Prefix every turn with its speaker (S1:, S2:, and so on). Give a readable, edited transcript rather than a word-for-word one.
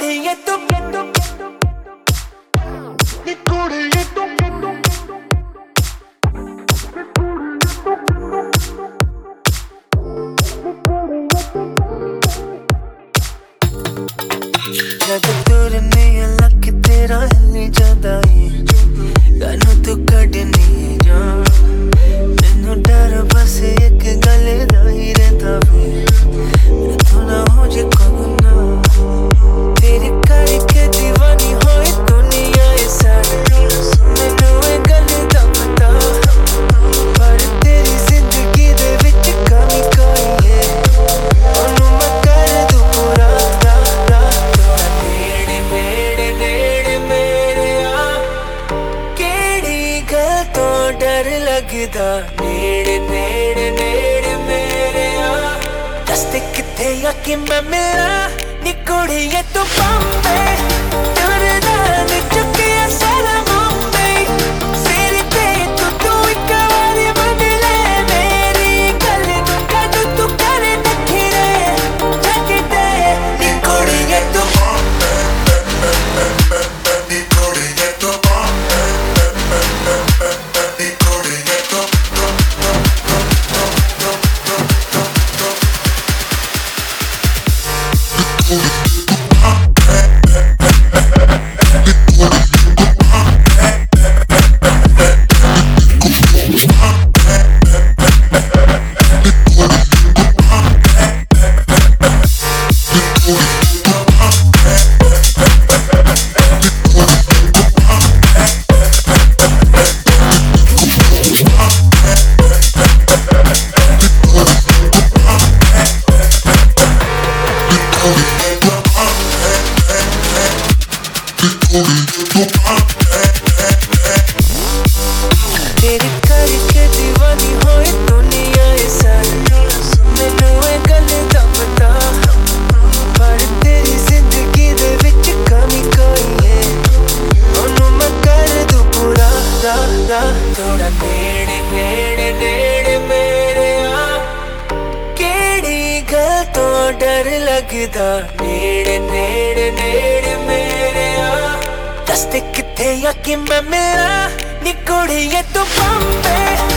S1: कुड़िए तू नी कुड़िए तू जब तुरने लग तेरा हिल जाता है गानों तू कढ़नी जा मैनू डर बस एक गले दा ही रहता वे तू ना हो जे कोना तेरे करके दीवानी होई दुनिया ए सारी मैनू ए गल दा पता पर तेरी जिंदगी दे विच कमी कोई है ओनू मैं कर दूं पूरा नेड़े नेड़े नेड़े मेरे आ केड़ी गल तो डर लगदा नेड़े नेड़े नेड़े मेरे आ दस्ते किथे आके मैं मिला नी कुड़िए तू बम्बे डरदा नी चुकिया सारा मुंबई सिर ते तू एक बारी बन ले मेरी गल नू कद तू करे नखरे जगदे नी कुड़िए तू
S2: नी कुड़िए तू नी कुड़िए तू
S1: तेरे करके दीवानी होई दुनिया ए सारी मैनू ए गल दा पता पर तेरी जिंदगी दे विच कमी कोई है ओनू मैं कर दूं पूरा थोड़ा नेड़े नेड़े नेड़े मेरे आ केड़ी गल तो डर लगदा नेड़े नेड़े नेड़े मेरे आ दस्ते किथे आके मैं मिला नी कुड़िए तू बम्बे